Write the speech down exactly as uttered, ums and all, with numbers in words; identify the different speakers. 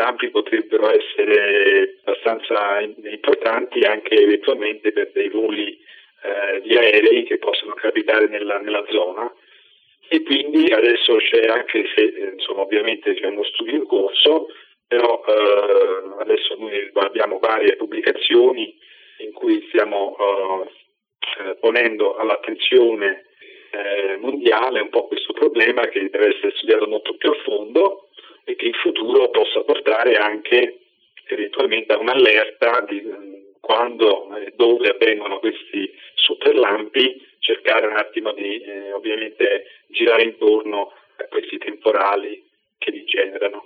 Speaker 1: lampi potrebbero essere abbastanza importanti anche eventualmente per dei voli eh, di aerei che possono capitare nella, nella zona. E quindi adesso c'è, anche se insomma ovviamente c'è uno studio in corso, però eh, adesso noi abbiamo varie pubblicazioni in cui stiamo eh, ponendo all'attenzione eh, mondiale un po' questo problema, che deve essere studiato molto più a fondo e che in futuro possa portare anche eventualmente a un'allerta di quando e dove avvengono questi superlampi, cercare un attimo di eh, ovviamente girare intorno a questi temporali che li generano.